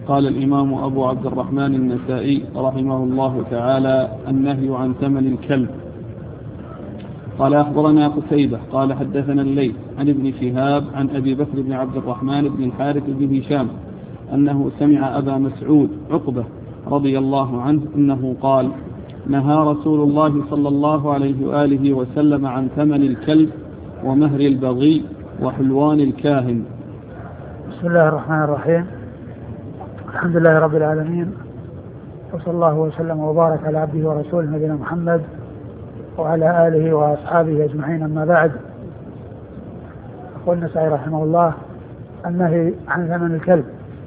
قال الإمام أبو عبد الرحمن النسائي رحمه الله تعالى: النهي عن ثمن الكلب. قال: أخبرنا قتيبة قال: حدثنا الليث عن ابن شهاب عن أبي بكر بن عبد الرحمن بن الحارث بن هشام أنه سمع أبا مسعود عقبة رضي الله عنه أنه قال: نهى رسول الله صلى الله عليه وآله وسلم عن ثمن الكلب ومهر البغي وحلوان الكاهن. بسم الله الرحمن الرحيم. الحمد لله رب العالمين، وصلى الله وسلم وبارك على عبده ورسوله نبينا محمد وعلى آله وأصحابه أجمعين. أما بعد، يقول النسائي رحمه الله: النهي عن ثمن الكلب،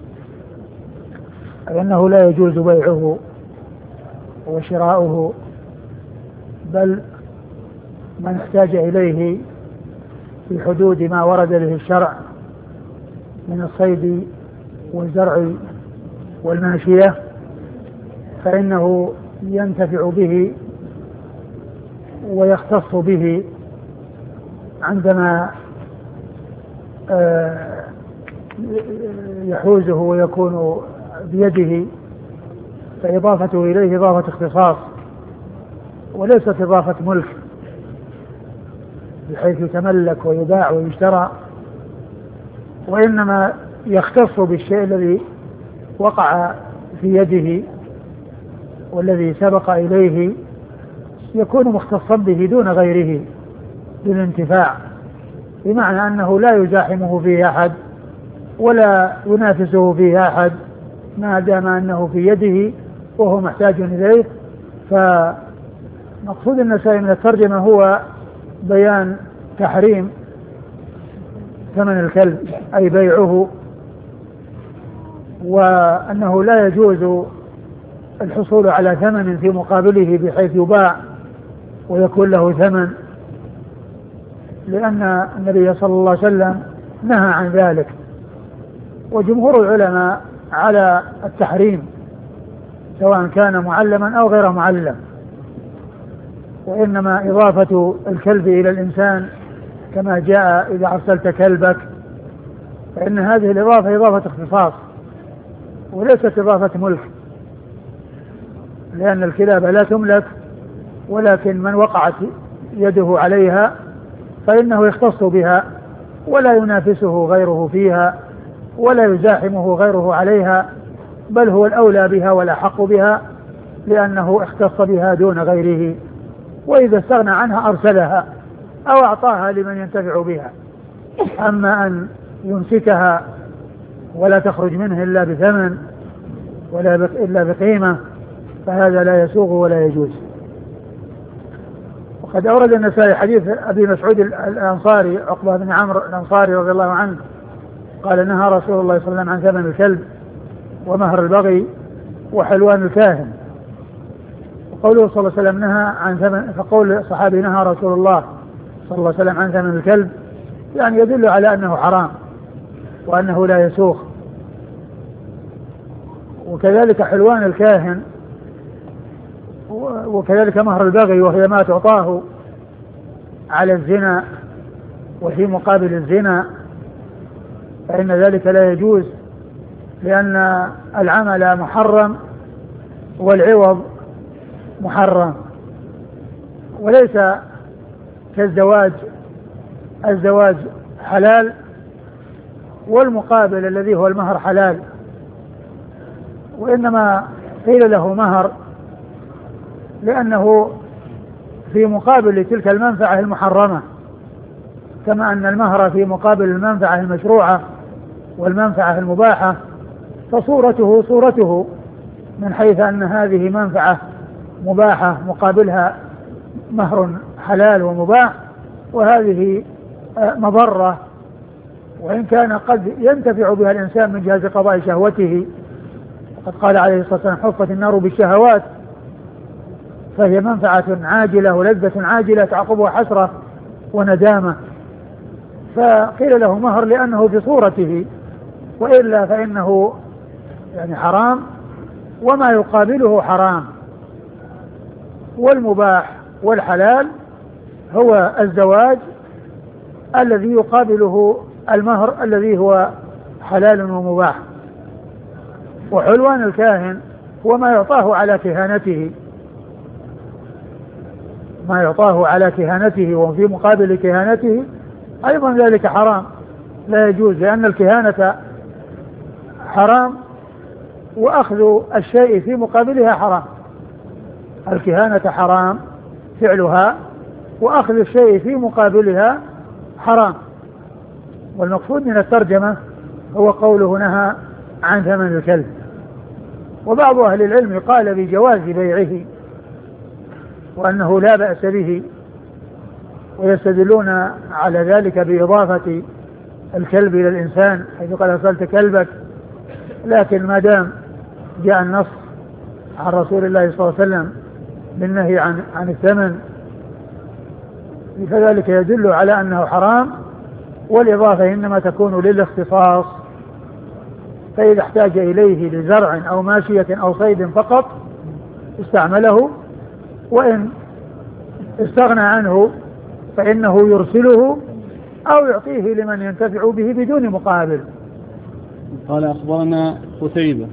أي أنه لا يجوز بيعه وشراؤه، بل من احتاج إليه في حدود ما ورد به الشرع من الصيد والزرع والماشية فإنه ينتفع به ويختص به عندما يحوزه ويكون بيده، فإضافته إليه إضافة اختصاص وليست إضافة ملك بحيث يتملك ويباع ويشترى، وإنما يختص بالشيء الذي وقع في يده والذي سبق إليه، يكون مختصا به دون غيره للانتفاع، بمعنى أنه لا يزاحمه فيه أحد ولا ينافسه فيه أحد ما دام أنه في يده وهو محتاج إليه. فمقصود النسائي من الترجمة هو بيان تحريم ثمن الكلب، أي بيعه، وأنه لا يجوز الحصول على ثمن في مقابله بحيث يباع ويكون له ثمن، لأن النبي صلى الله عليه وسلم نهى عن ذلك. وجمهور العلماء على التحريم سواء كان معلما أو غير معلم، وإنما إضافة الكلب إلى الإنسان كما جاء: إذا أرسلت كلبك، فإن هذه الإضافة إضافة اختصاص وليست إضافة ملك، لأن الكلاب لا تملك، ولكن من وقعت يده عليها فإنه يختص بها ولا ينافسه غيره فيها ولا يزاحمه غيره عليها، بل هو الأولى بها والأحق بها لأنه اختص بها دون غيره، وإذا استغنى عنها أرسلها أو أعطاها لمن ينتفع بها. أما أن يمسكها ولا تخرج منه إلا بثمن إلا بقيمة فهذا لا يسوغ ولا يجوز. وقد أورد النسائي حديث أبي مسعود الأنصاري عقبة بن عمرو الأنصاري رضي الله عنه قال: نهى رسول الله صلى الله عليه وسلم عن ثمن الكلب ومهر البغي وحلوان الكاهن. وقوله صلى الله عليه وسلم نهى عن ثمن، فقول الصحابي نهى رسول الله صلى الله عليه وسلم عن ثمن الكلب يعني يدل على أنه حرام وأنه لا يسوغ. وكذلك حلوان الكاهن، وكذلك مهر البغي وهي ما تعطاه على الزنا وفي مقابل الزنا، فإن ذلك لا يجوز، لأن العمل محرم والعوض محرم، وليس كالزواج. الزواج حلال والمقابل الذي هو المهر حلال، وإنما قيل له مهر لأنه في مقابل تلك المنفعة المحرمة، كما أن المهر في مقابل المنفعة المشروعة والمنفعة المباحة، فصورته صورته من حيث أن هذه منفعة مباحة مقابلها مهر حلال ومباح، وهذه مضرة، وإن كان قد ينتفع بها الإنسان من جهة قضاء شهوته، وقد قال عليه الصلاة والسلام: حفت النار بالشهوات، فهي منفعة عاجلة ولذة عاجلة تعقبها حسرة وندامة، فقيل له مهر لأنه في صورته، وإلا فإنه يعني حرام وما يقابله حرام. والمباح والحلال هو الزواج الذي يقابله المهر الذي هو حلال ومباح. وحلوان الكاهن هو ما يعطاه على كهانته، ما يعطاه على كهانته وفي مقابل كهانته أيضا ذلك حرام لا يجوز، لأن الكهانة حرام وأخذ الشيء في مقابلها حرام. الكهانة حرام فعلها وأخذ الشيء في مقابلها حرام. والمقصود من الترجمة هو قوله نهى عن ثمن الكلب. وبعض أهل العلم قال بجواز بيعه وأنه لا بأس به، ويستدلون على ذلك بإضافة الكلب إلى الإنسان حيث قال أرسلت كلبك، لكن ما دام جاء النص عن رسول الله صلى الله عليه وسلم بالنهي عن الثمن فذلك يدل على أنه حرام، والإضافة إنما تكون للاختصاص، فإذا احتاج إليه لزرع أو ماشية أو صيد فقط استعمله، وإن استغنى عنه فإنه يرسله أو يعطيه لمن ينتفع به بدون مقابل. قال أخبرنا قتيبة